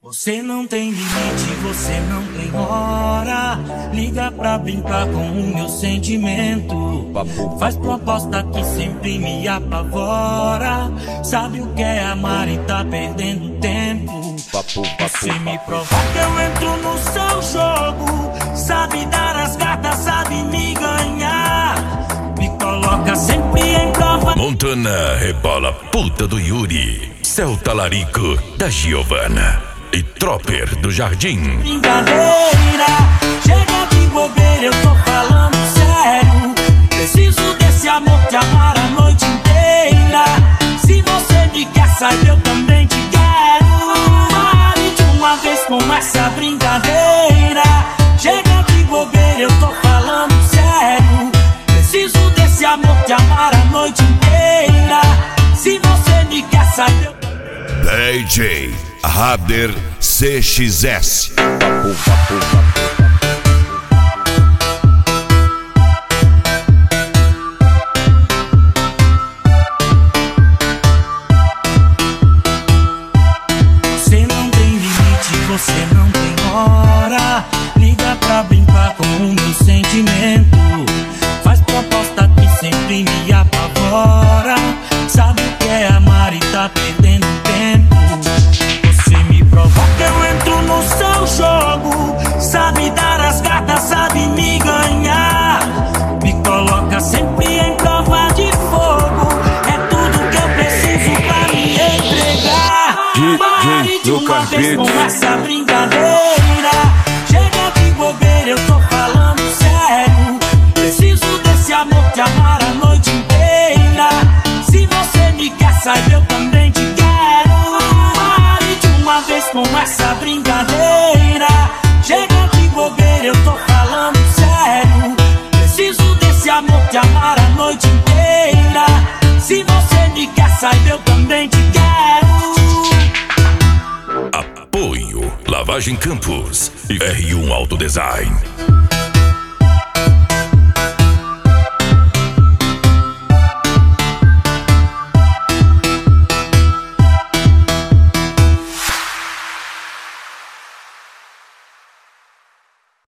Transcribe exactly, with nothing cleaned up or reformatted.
Você não tem limite, você não tem hora. Liga pra brincar com o meu sentimento. Faz proposta que sempre me apavora. Sabe o que é amar e tá perdendo tempo. Você me provoca, eu entro no seu jogo. Sabe dar as cartas, sabe me ganhar. Me coloca sempre em prova. Montana rebola puta do Yuri. Celta Larico da Giovana. E Tropper do Jardim. Brincadeira, chega de bobeira, eu tô falando sério. Preciso desse amor, te amar a noite inteira. Se você me quer saber, eu também te quero. Pare de uma vez com essa brincadeira. Chega de bobeira, eu tô falando sério. Preciso desse amor, te amar a noite inteira. Se você me quer saber, eu D J Rader C X S. Você não tem limite, você não tem hora. Liga pra brincar com o meu sentimento. Faz proposta que sempre me apavora. Sabe o que é amar e tá perdendo tempo. Você me provoca, eu entro no seu jogo. Sabe dar as cartas, sabe me ganhar. Me coloca sempre em prova de fogo. É tudo que eu preciso pra me entregar. Pare de uma vez com essa brincadeira. Chega de bobeira, eu tô falando sério. Preciso desse amor, te amar a noite inteira. Se você me quer saber, eu também te quero. Pare de uma vez com essa brincadeira. Chega de bobeira, eu tô falando sério. Preciso desse amor, te amar a noite inteira. Se você me quer saber, eu também te quero. Apoio Lavagem Campos e R um Auto Design.